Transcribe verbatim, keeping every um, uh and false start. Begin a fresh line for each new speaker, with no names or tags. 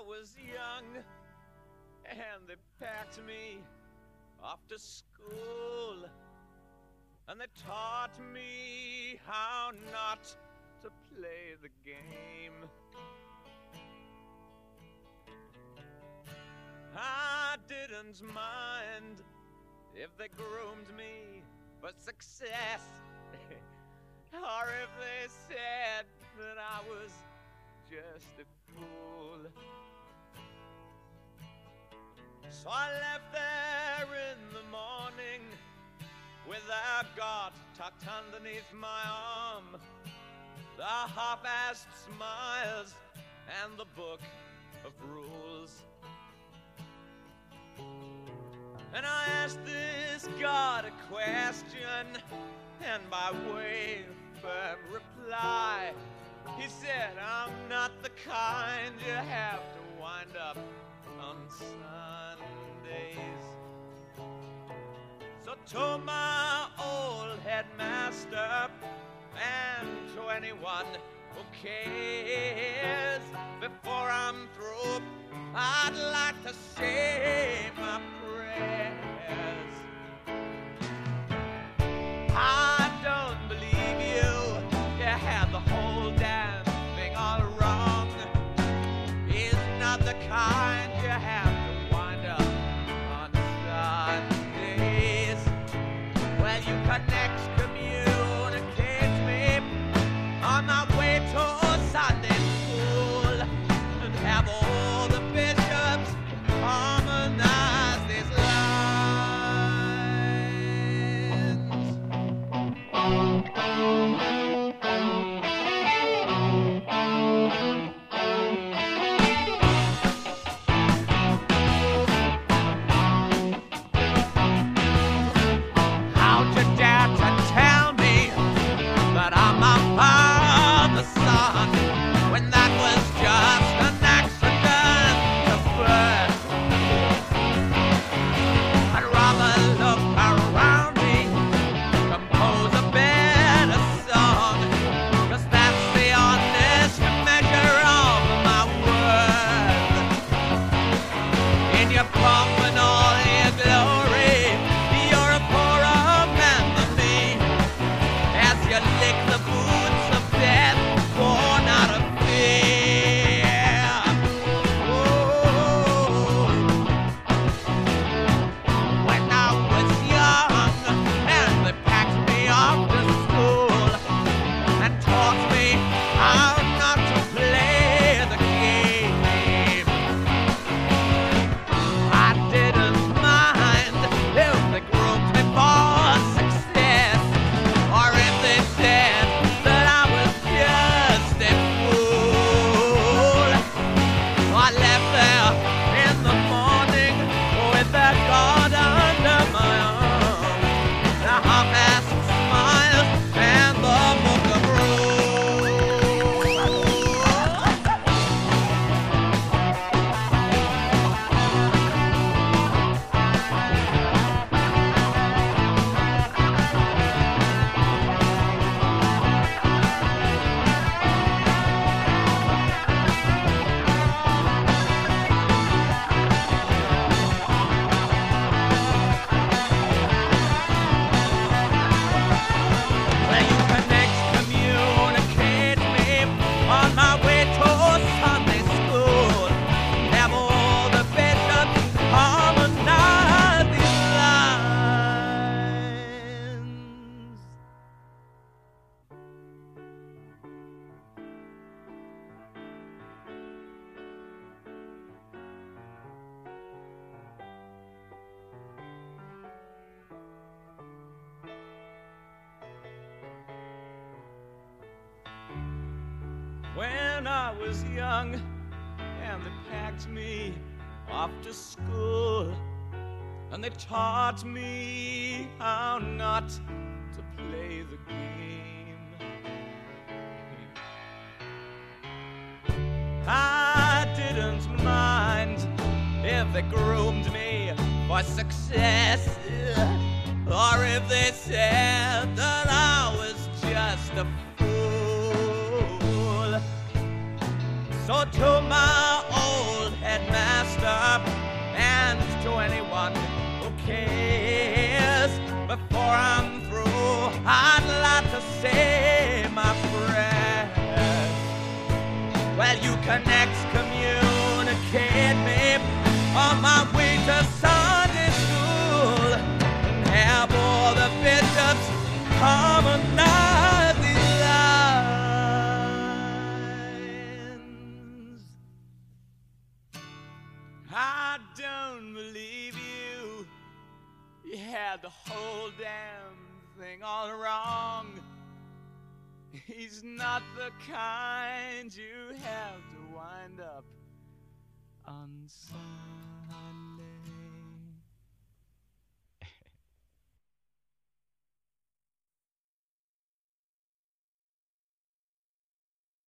was young and they packed me off to school, and they taught me how not to play the game. I didn't mind if they groomed me for success, or if they said that I was just a fool. So I left there in the morning with a God tucked underneath my arm, the half-assed smiles and the book of rules. And I asked this God a question, and by way of firm reply, he said, I'm not the kind you have to wind up on Sundays. So to my old headmaster and to anyone who cares, before I'm through, I'd like to say my prayers. I don't believe you, you had the whole damn thing all wrong. He's not the kind you have to wind up on Sundays. Well, you can excommunicate me on my way to Sunday school and have all the bishops harmonize these How'd you dare to tell me that I'm a father's son when that was just an accident to birth? I'd rather look around me, compose a better song, 'cause that's the honest measure of my worth. In your pomp and all your glory, you're a poorer man than me, as you lick the boots of death born out of fear. Oh, when I was young and they packed me off to school and taught me how not to play the game, I didn't mind if they groomed me for success, or if they said that I was just a fool. I left there in the morning with that God under my arm, the half-assed smiles and the book of rules. Well, you can excommunicate me on my way to Sunday school, have all the bishops harmonize these lines. When I was young and they packed me off to school, and they taught me how not to play the game, I didn't mind if they groomed me for success, or if they said that I was just a fool. So to my old kiss. Before I'm through, I'd like to say my prayers. Well, you can excommunicate me on my way to Sunday school and have all the bishops harmonize these lines. I don't believe you. You had the whole damn thing all wrong. He's not the kind you have to wind up on some.